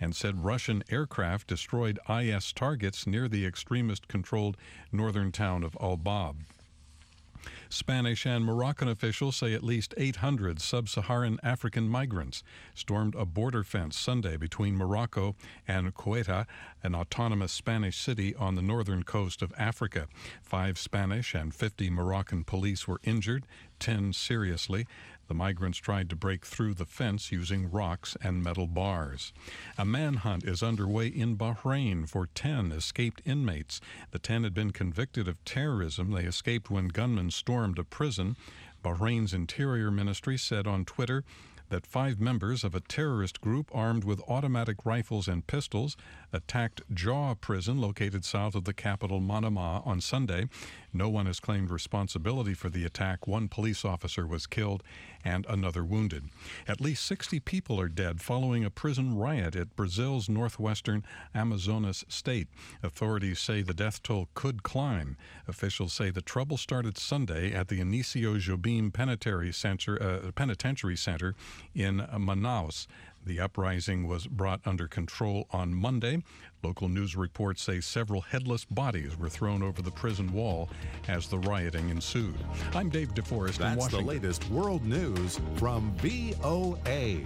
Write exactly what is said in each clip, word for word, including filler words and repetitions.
and said Russian aircraft destroyed I S targets near the extremist-controlled northern town of Al-Bab. Spanish and Moroccan officials say at least eight hundred sub-Saharan African migrants stormed a border fence Sunday between Morocco and Ceuta, an autonomous Spanish city on the northern coast of Africa. Five Spanish and fifty Moroccan police were injured, ten seriously. The migrants tried to break through the fence using rocks and metal bars. A manhunt is underway in Bahrain for ten escaped inmates. The ten had been convicted of terrorism. They escaped when gunmen stormed a prison. Bahrain's Interior Ministry said on Twitter that five members of a terrorist group armed with automatic rifles and pistols attacked Jaw prison located south of the capital Manama on Sunday. No one has claimed responsibility for the attack. One police officer was killed and another wounded. At least sixty people are dead following a prison riot at Brazil's northwestern Amazonas state. Authorities say the death toll could climb. Officials say the trouble started Sunday at the Inicio Jobim Penitentiary Center, uh, Penitentiary Center in Manaus. The uprising was brought under control on Monday. Local news reports say several headless bodies were thrown over the prison wall as the rioting ensued. I'm Dave DeForest in Washington. That's the latest world news from V O A.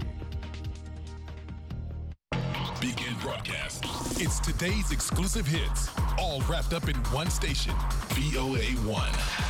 Begin broadcast. It's today's exclusive hits, all wrapped up in one station, V O A one.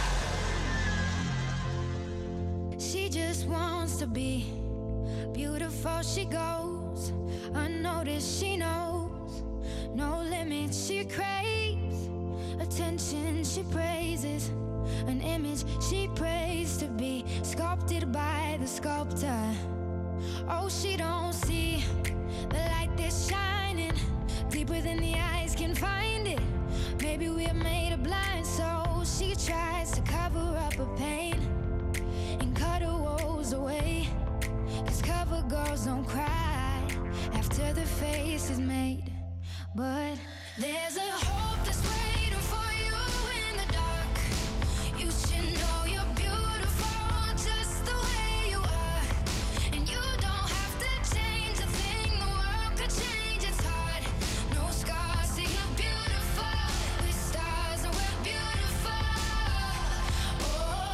She just wants to be beautiful, she goes unnoticed, she knows no limits, she craves attention, she praises an image she prays to be sculpted by the sculptor. Oh, she don't see the light that's shining deeper than the eyes can find it. Maybe we're made of blind, so she tries to cover up her pain and cut her woes away. Cause cover girls don't cry after the face is made. But there's a hope that's waiting for you in the dark. You should know you're beautiful just the way you are. And you don't have to change a thing, the world could change its heart. No scars, see you're beautiful. With stars and we're beautiful. Oh,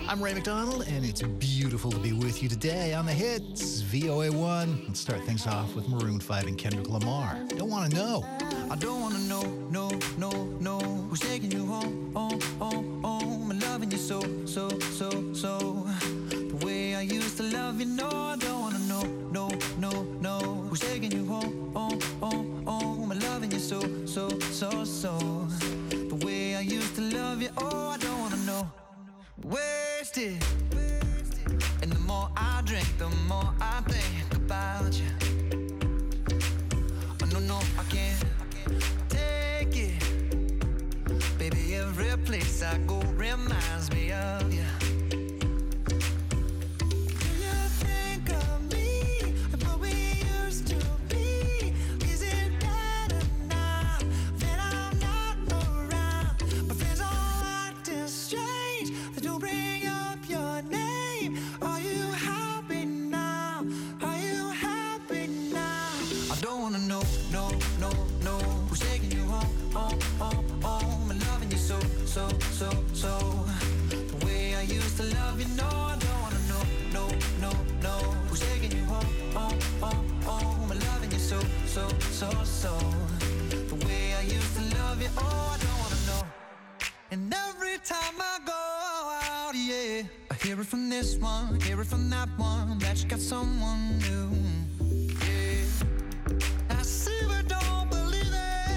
I'm Ray McDonald, and it's beautiful to be with you today on the hits, V O A one. Let's start things off with Maroon five and Kendrick Lamar. Don't want to know. I don't want to know, no, no, no. Who's taking you home, home, home, home? I'm loving you so, so, so, so. The way I used to love you, no, I don't want to know, no, no, no. Who's taking you home, home, home, home? I'm loving you so, so, so, so. The way I used to love you, oh, I don't want to know. Wasted. And the more I drink, the more I think about you. Oh, no, no, I can't take it. Baby, every place I go reminds me of you. So, so, so, the way I used to love you, no, I don't wanna know, no, no, no. Who's taking you home, home, home, home? I'm loving you so, so, so, so. The way I used to love you, oh, I don't wanna know. And every time I go out, yeah, I hear it from this one, hear it from that one, that you got someone new. Yeah, I see but don't believe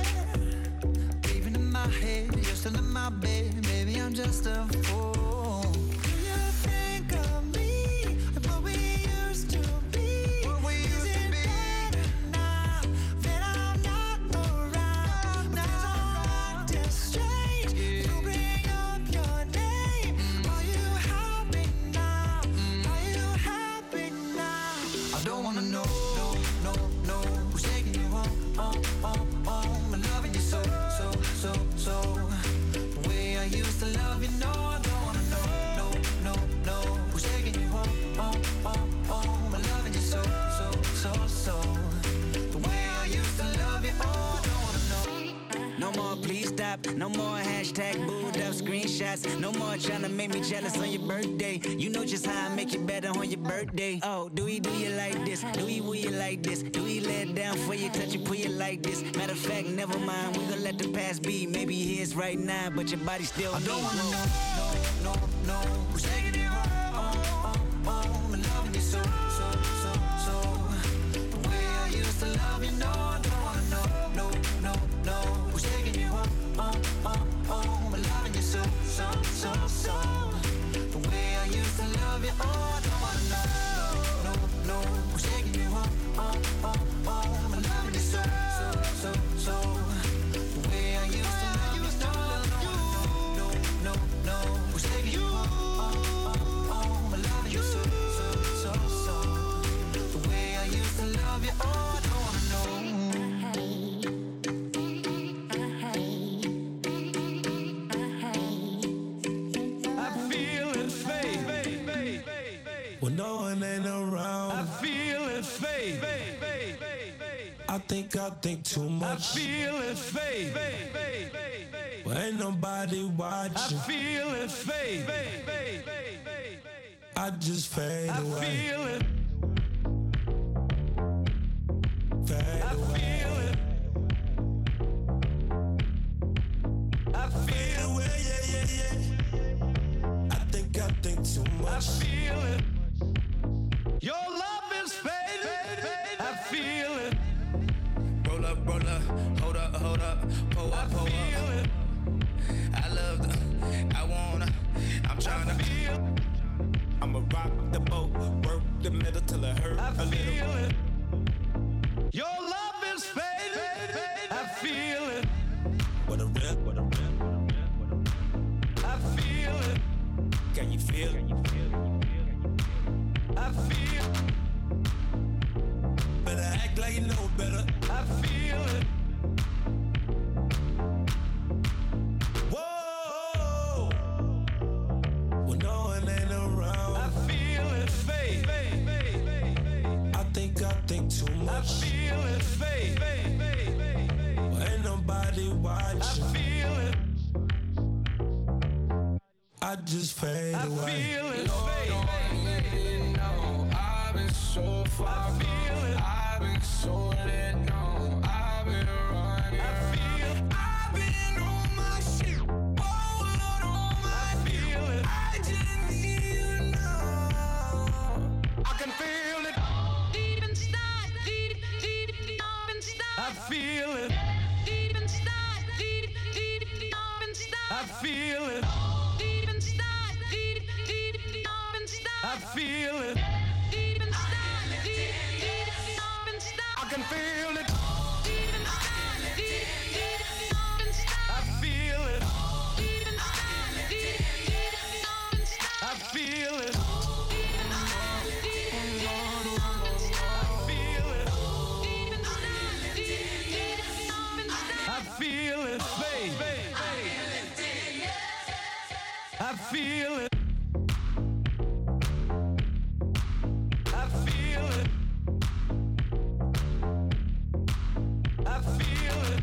it. Even in my head, you're still in my bed. Maybe I'm just a fool. Do you think of me and what we used to be? What we used Is to it be? Better now that I'm not around? Now I'm acting strange. Yeah. You bring up your name. Mm. Are you happy now? Mm. Are you happy now? I don't wanna know, no, no, no. Who's taking you home, home, home, home? I'm loving you so, so, so, so. I used to love you, no, I don't wanna know, no, no, no. Who's taking you home, home, home, home? I'm loving you so, so, so, so. The way I used to love you, oh, I don't wanna know. No more, please stop. No more hashtag booed up screenshots. No more trying to make me jealous on your birthday. You know just how I make you better on your birthday. Oh, do we do you like this? Do we will you like this? Do we let it down for you, touch you, put you like this? Matter of fact, never mind, we gon' let the past be. Maybe here's right now, but your body still I don't wanna know, no, no, no. Who's taking you home, home, home, home? I'm loving you so, so, so, so. The way I used to love you, no, I don't wanna know, no, no, no. Who's taking you home, home, home, home? I'm loving you so, so, so, so. The way I used to love you, oh, I don't wanna know, no, no, no. Who's taking you home, home, home, home? I'm loving you so, so, so, so. The way I used to love you, no, no, no, no. Who's taking you home, home, home? I'm loving you so, so, so, so. The way I used to love you, oh, I don't wanna know. When no one ain't around, I feel it fade. I think I think too much. I feel it fade. Well, ain't nobody watching. I feel it fade. I just fade I away. feel it. Fade I away. feel it. I feel Fade away, yeah, yeah, yeah. I think I think too much. I feel it. Your love is fading. I feel it. Roll up, roll up, hold up, hold up, pull up, pull I feel up. it. I love the, I wanna, I'm trying to feel. I'ma rock the boat, work the middle till it hurt I a little. feel it. Your love is fading. I feel it. What a rip, what a rip, what a rip, what a rip. I feel it. Can you feel? Can you feel? I feel. Better act like you know better. I feel it. Whoa! When no one ain't around, I feel it fade. I think I think too I much. feel it fade. Well, ain't nobody watching. I feel it. I I just fade I away. feel it, baby. No, I've been so far. I feel it. I've been so let go. I've been running. I feel it. I've been on my shit. Oh, Lord, on my I feel it. I just need you now. I can feel it. Deep inside, deep, deep, deep inside. I feel it. Deep inside, deep, deep, deep inside. I feel it. Deep inside, deep, deep, deep inside. I feel it. Deep inside, deep, deep inside. I can feel it. Deep inside, deep, deep inside. I feel it. Deep inside, deep, deep inside. I feel it. Deep inside, deep, deep inside. I feel it. Deep inside, deep, deep inside. I feel it, baby. I feel it. I feel it. I feel it.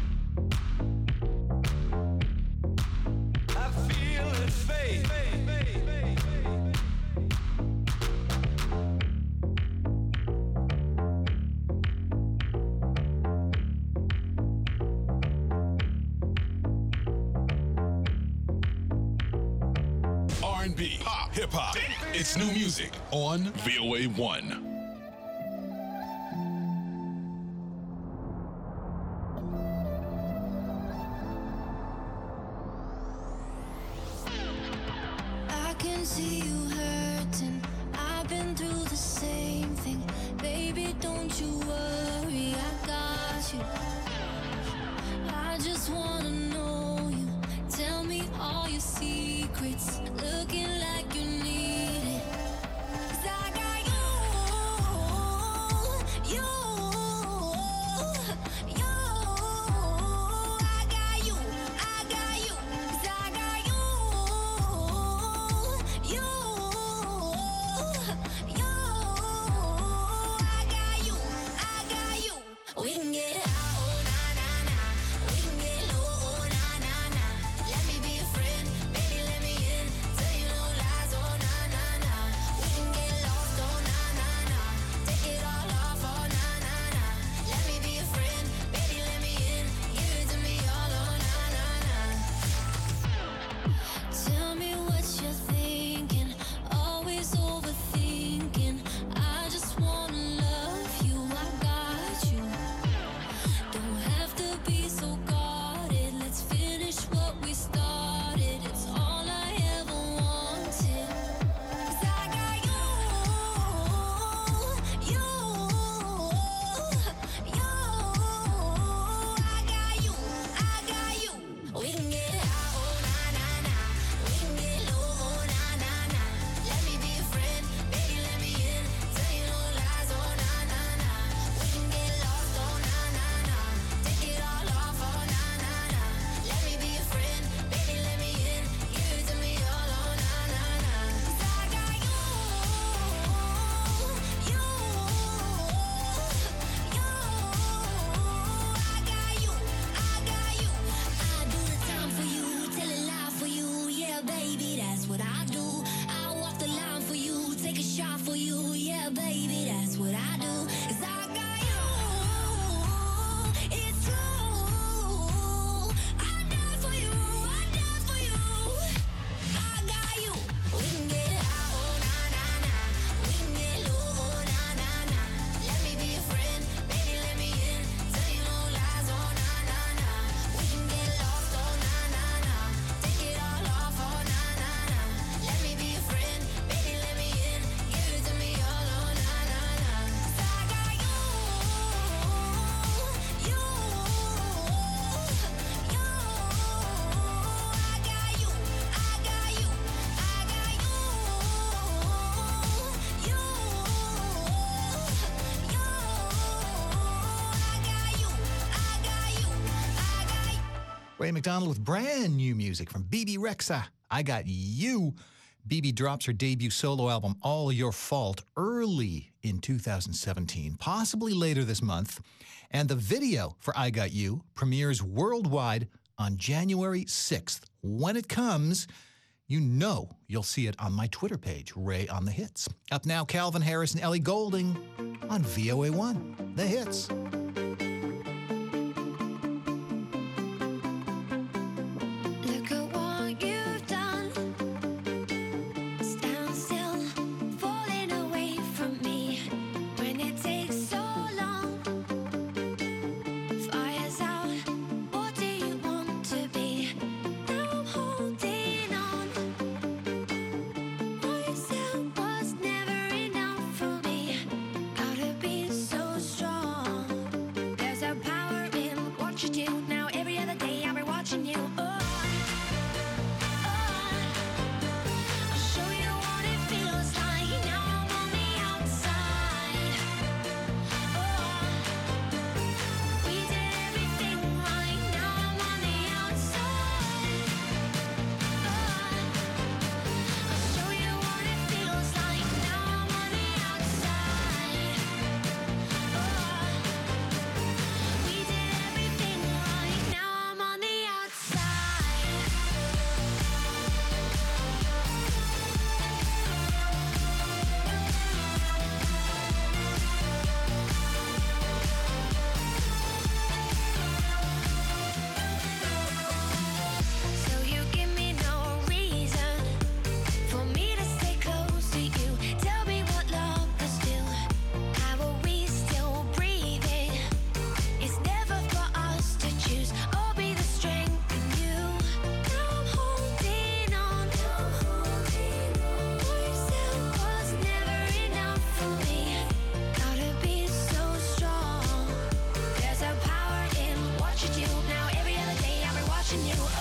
I feel it, baby. R and B, pop, hip hop. It's new music on V O A one. I can see you hurting. I've been through the same thing. Baby, don't you worry, I got you. I just wanna know you. Tell me all your secrets. Looking like you need it. 'Cause I got you, you, you. I got you, I got you. 'Cause I got you, you, you. I got you, I got you. We can get high, oh na na na. We can get low, oh na na na. Let me be a friend, baby, let me in. Tell you no lies, oh na na na. We can get lost, oh na na na. Take it all off, oh na na na. Let me be a friend, baby, let me in. Give it to me all, oh na na na. Tell me what you're thinking. Always overthinking. I just wanna love you, I got you. Don't have to be so guarded. Let's finish what we started. It's all I ever wanted. 'Cause I got you, you, you. I got you, I got you. We can get high, oh na na na. We can get low, oh na na na. Let me be a friend, baby, let me in. Tell you no lies, oh na na na. We can get lost, oh na na na. Take it all off, oh na na na. Let me be a friend, baby, let me in. Give it to me all, oh na na na. 'Cause I got you, you, you. I got you, I got you. I do the time for you, tell a lie for you. Yeah, baby, that's what I do. I walk the line for you, take a shot for you. Yeah, baby, that's what I do. 'Cause I got you, it's true. I die for you, I die for you. I got you. We can get high, oh na na na. We can get low, oh na na na. Let me be a friend, baby, let me in. Tell you no lies, oh na na na. We can get lost, oh na na na. Take it all off, oh na na na. Let me be a friend, baby, let me in. Give it to me all, oh na na na. 'Cause I got you, you, you. I got you, I got you, I got you, you, you. I got you, I got you, I got you. Ray McDonald with brand new music from B B Rexa. I Got You. B B drops her debut solo album, All Your Fault, early in two thousand seventeen, possibly later this month. And the video for I Got You premieres worldwide on January sixth. When it comes, you know you'll see it on my Twitter page, Ray on the Hits. Up now, Calvin Harris and Ellie Goulding on V O A one, The Hits. Look at what you've done. Stand still, falling away from me. When it takes so long, fire's out. What do you want to be? Now I'm holding on. What you said was never enough for me. Gotta be so strong. There's a power in what you do. Now every other day I'll be watching you. Oh. I'll show you what it feels like. Now I'm on the outside. Oh, we did everything right. Now I'm on the outside. Oh, I'll show you what it feels like. Now I'm on the outside. Oh, we did everything right. Now I'm on the outside. So you give me no reason for me to stay close to you. Tell me what love is do. How are we still breathing? It's never for us to choose. I'll be the strength in you. Now I'm holding on. What you said was never enough for me. Gotta be so strong. There's a power in what you do. Now every other day I'll be watching you. Oh,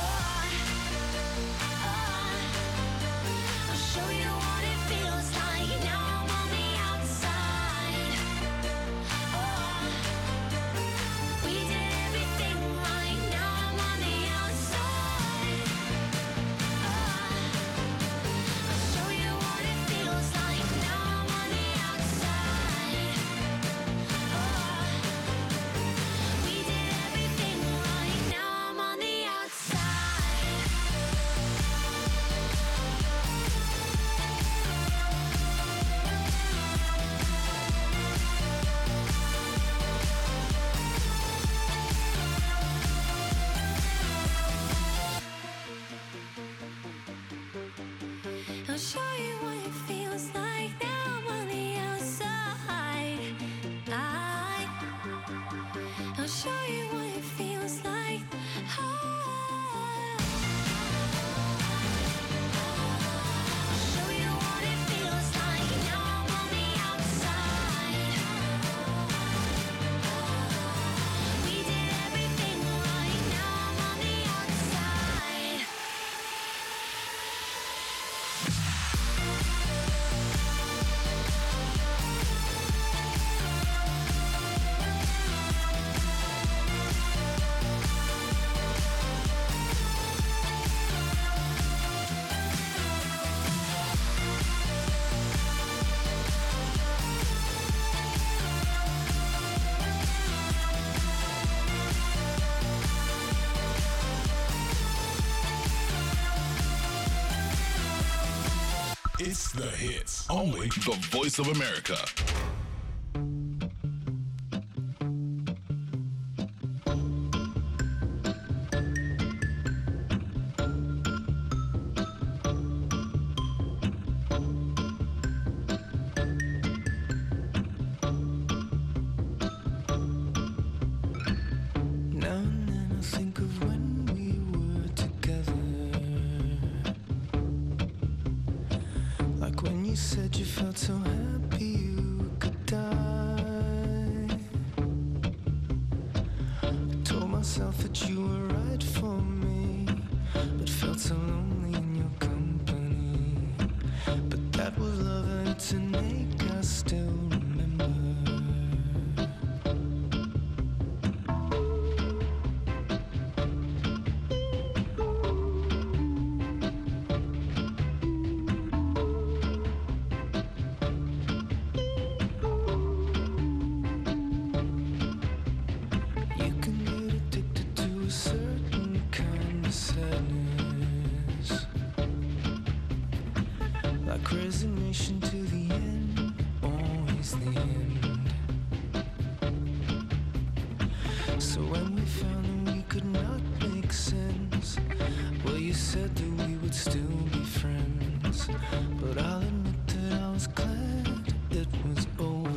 oh, I'll show you what it feels like. Now I'm on the outside. Oh, we did everything right. Now I'm on the outside. Oh, I'll show you what it feels like. Now I'm on the outside. Oh, we did everything right. Now I'm on the outside. I'll show you what it feels like. Now I'm on the outside. I, I'll show you what it feels like. I'll show you what it feels like. Now I'm on the outside. We did everything right. Now I'm on the outside. It's the hits. Only the Voice of America. Now and then I think of when we were together. Like when you said you felt so happy you could die. I told myself that you were right for me, but felt so lonely in your company. But that was love and it's an ache I still remember. You can get addicted to a certain kind of sadness. rushing to the end, always the end. So when we found that we could not make sense, well, you said that we would still be friends. But I'll admit that I was glad it was over.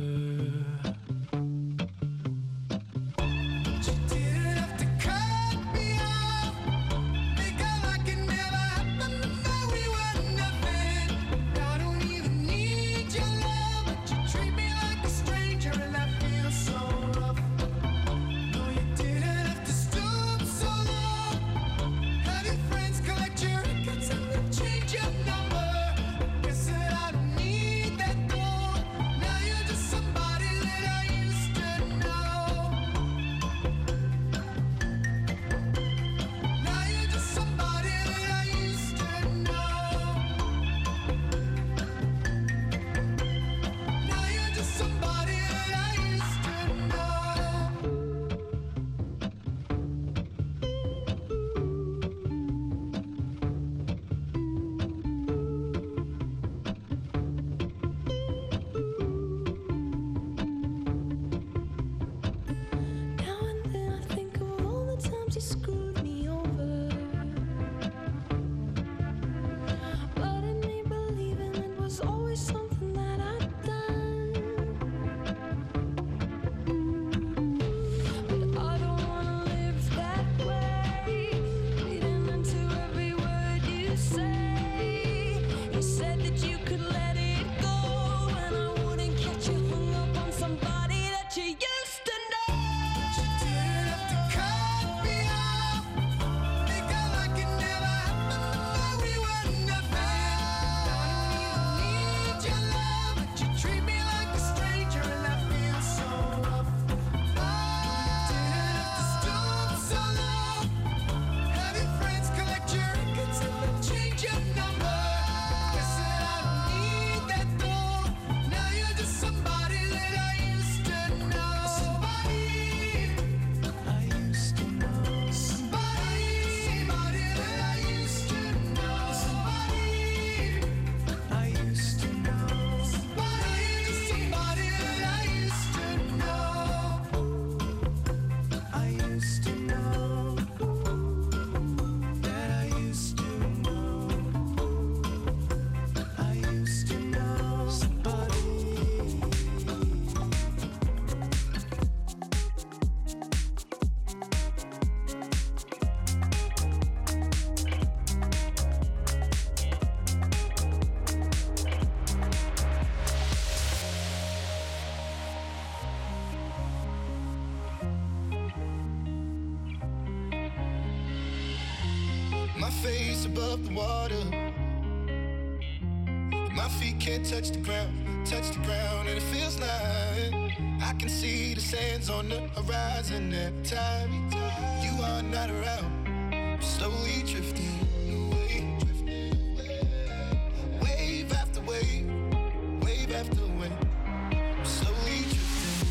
My face above the water, my feet can't touch the ground, touch the ground, and it feels like I can see the sands on the horizon every time you are not around. I'm slowly drifting away, wave after wave, wave after wave. I'm slowly drifting,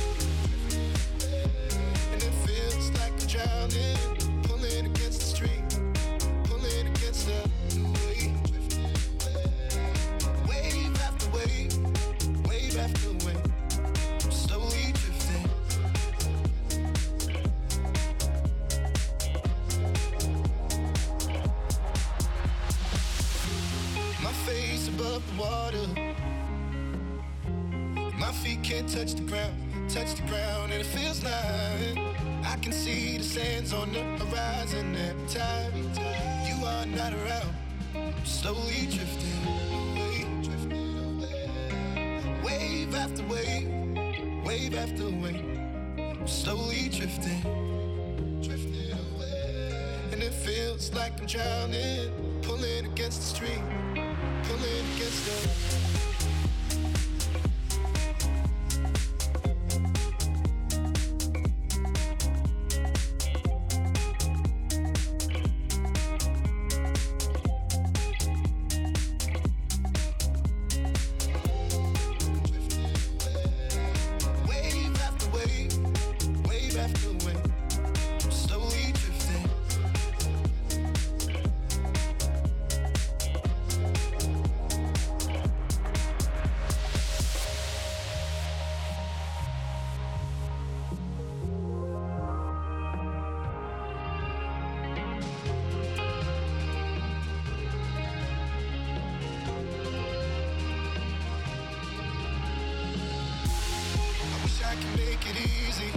and it feels like I'm drowning, pulling against the stream, pulling against the wave, wave after wave, wave after wave. I'm slowly drifting. My face above the water, my feet can't touch the ground, touch the ground, and it feels like I can see the sands on the horizon every time you are not around. I'm slowly drifting away, drifting away. Wave after wave, wave after wave. I'm slowly drifting, drifting away. And it feels like I'm drowning, pulling against the stream, pulling against the take it easy.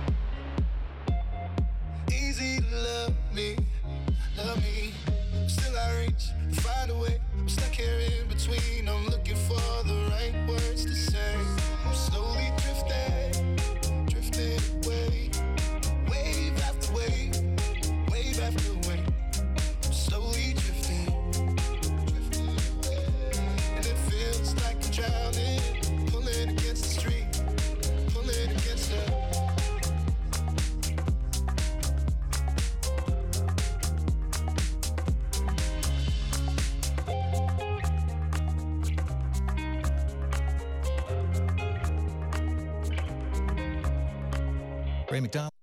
Easy to love me, love me. Still I reach, find a way. I'm stuck here in between. I'm looking for the right words to say. I'm slowly drifting, drifting away. Wave after wave, wave after wave. I'm slowly drifting, drifting away. And it feels like I'm drowning, pulling against the stream, pulling against the. Ray McDonald.